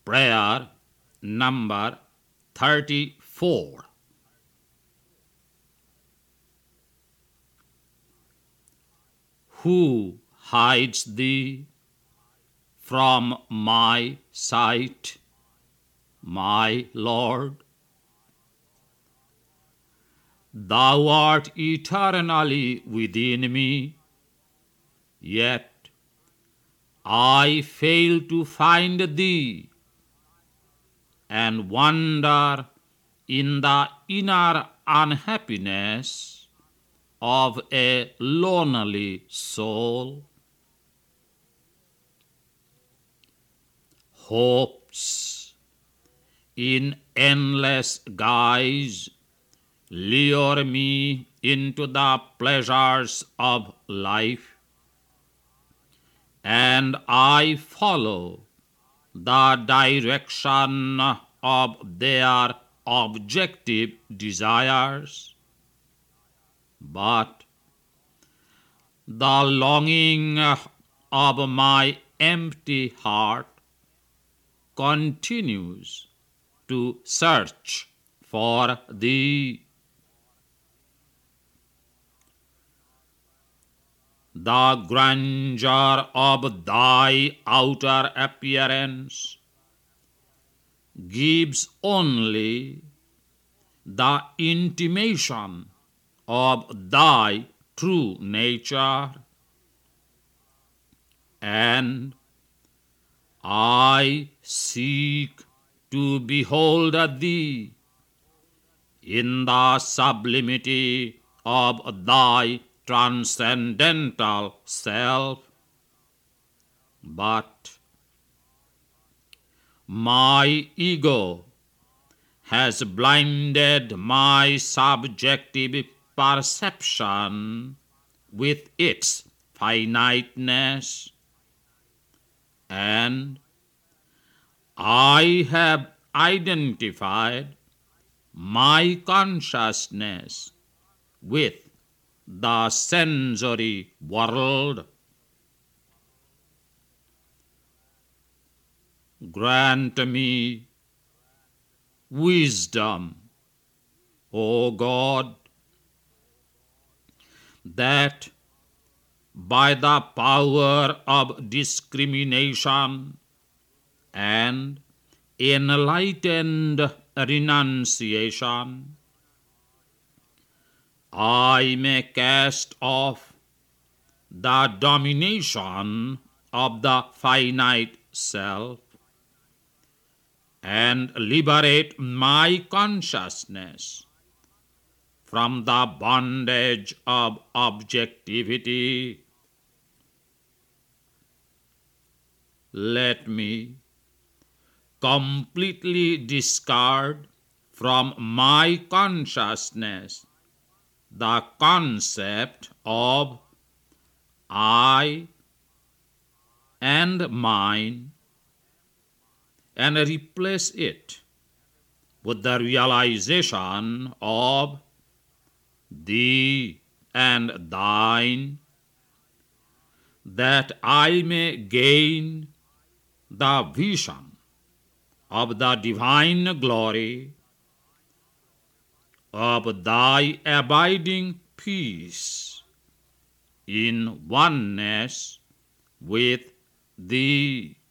Prayer number 34. Who hides thee from my sight, my Lord? Thou art eternally within me, yet I fail to find thee, and wander in the inner unhappiness of a lonely soul. Hopes in endless guise lure me into the pleasures of life, and I follow the direction of their objective desires. But the longing of my empty heart continues to search for thee. The grandeur of thy outer appearance gives only the intimation of thy true nature, and I seek to behold thee in the sublimity of thy transcendental self. But my ego has blinded my subjective perception with its finiteness, and I have identified my consciousness with the sensory world. Grant me wisdom, O God, that by the power of discrimination and enlightened renunciation, I may cast off the domination of the finite self and liberate my consciousness from the bondage of objectivity. Let me completely discard from my consciousness the concept of I and mine, and replace it with the realization of thee and thine, that I may gain the vision of the divine glory of thy abiding peace in oneness with thee.